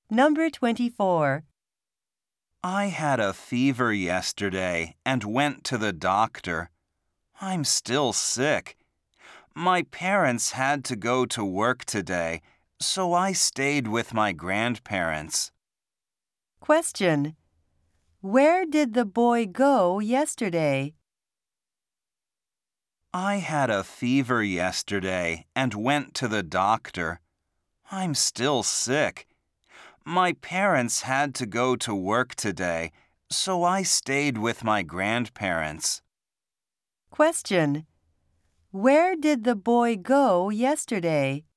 Number 24. I had a fever yesterday and went to the doctor. I'm still sick. My parents had to go to work today, so I stayed with my grandparents. Question. Where did the boy go yesterday? I had a fever yesterday and went to the doctor. I'm still sick. My parents had to go to work today, so I stayed with my grandparents. Question. Where did the boy go yesterday?